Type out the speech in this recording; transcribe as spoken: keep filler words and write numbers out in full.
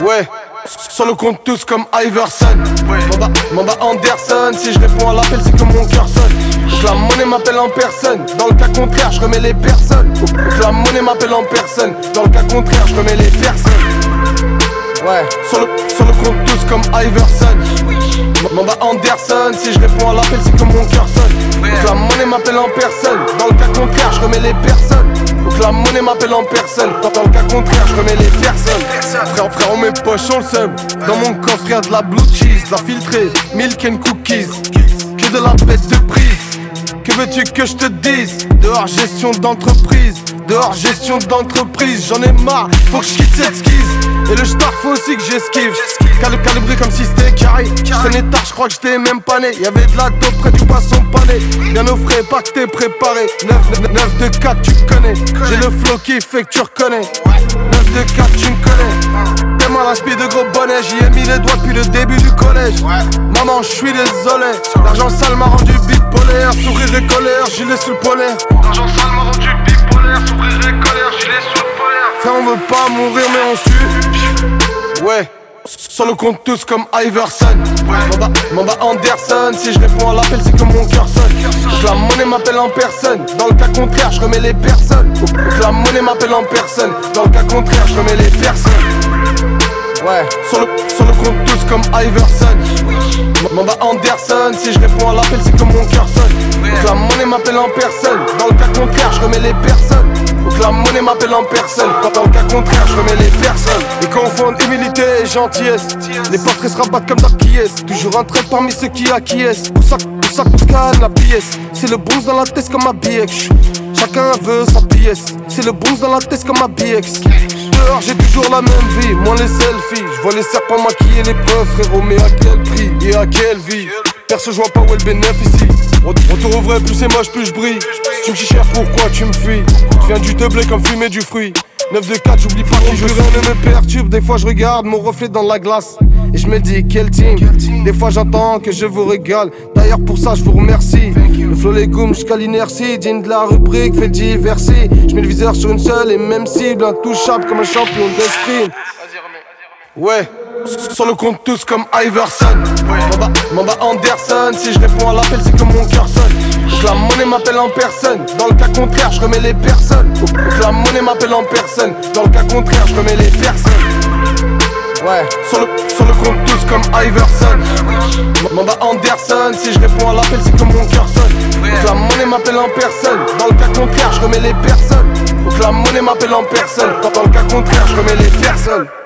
Ouais, sur le compte tous comme Iverson. Manda, manda Anderson, si je réponds à l'appel c'est que mon cœur sonne. Donc la monnaie m'appelle en personne, dans le cas contraire je remets les personnes. Donc la monnaie m'appelle en personne, dans le cas contraire je remets les personnes. Ouais, sur le, sur le compte tous comme Iverson. Manda Anderson, si je réponds à l'appel c'est que mon cœur sonne. Donc la monnaie m'appelle en personne, dans le cas contraire je remets les personnes. Donc la monnaie m'appelle en personne, dans le cas contraire je remets les personnes. Frère, frère, on met poche, on le seum. Dans mon coffre y'a de la blue cheese, de la filtrée, milk and cookies. Que de la bête de prise. Que veux-tu que je te dise? Dehors gestion d'entreprise, dehors gestion d'entreprise. J'en ai marre, faut que je quitte cette skise. Et le star faut aussi que j'esquive. Cal calibré comme si c'était carré. J'traînais tard, j'crois que j'étais même pas né. Y'avait de la dope près du poisson pané. Bien au frais, pas que t'es préparé. neuf de quatre tu connais. J'ai le flow qui fait que tu reconnais. neuf de quatre tu me connais. T'es mal inspiré de gros bonnets. J'y ai mis les doigts depuis le début du collège. Maman j'suis désolé. L'argent sale m'a rendu bipolaire. Sourire et colère, gilet sous le polaire. L'argent sale m'a rendu bipolaire. Sourire et colère, gilet sous le polaire. Frère on veut pas mourir mais on tue. Ouais, sur le compte tous comme Iverson. Manda, manda Anderson, si je réponds à l'appel c'est que mon cœur sonne. Donc la monnaie m'appelle en personne, dans le cas contraire je remets les personnes. Donc la monnaie m'appelle en personne, dans le cas contraire je remets les personnes. Ouais, sur le, sur le compte tous comme Iverson. Manda Anderson, si je réponds à l'appel c'est que mon cœur sonne. Donc la monnaie m'appelle en personne, dans le cas contraire je remets les personnes. Donc la monnaie m'appelle en personne, dans le cas contraire je remets les personnes. Ils confondent humilité et gentillesse. Les portraits se rabattent comme dans qui est. Toujours un trait parmi ceux qui acquiescent. Pour ça, pour ça qu'on scanne la pièce. C'est le bronze dans la tête comme ma B X. Chacun veut sa pièce. C'est le bronze dans la tête comme ma B X. Dehors j'ai toujours la même vie, moins les selfies. Je vois les serpents maquiller les preuves, frérot, mais à quel prix et à quelle vie? Perso je vois pas où est le bénéfice ici. Retour au vrai, plus c'est moche, plus je brille. Si tu me chiches pourquoi tu me fuis? Je viens du doublé comme fumer du fruit. neuf de quatre, j'oublie pas que je rien ne me perturbe. Des fois je regarde mon reflet dans la glace et je me dis quel team. Des fois j'entends que je vous régale. D'ailleurs pour ça je vous remercie. Le flow les goûts jusqu'à l'inertie. Digne de la rubrique, fait diversi. Je mets le viseur sur une seule et même cible. Intouchable comme un champion d'escrime. Ouais, sur le compte tous comme Iverson. Manda, manda Anderson, si je réponds à l'appel c'est que mon cœur sonne. Donc la monnaie m'appelle en personne, dans le cas contraire je remets les personnes. Donc la monnaie m'appelle en personne, dans le cas contraire je remets les personnes. Ouais, sur le, sur le compte tous comme Iverson. Manda Anderson, si je réponds à l'appel c'est que mon cœur sonne. Donc la monnaie m'appelle en personne, dans le cas contraire je remets les personnes. Donc la monnaie m'appelle en personne, dans le cas contraire je remets les personnes.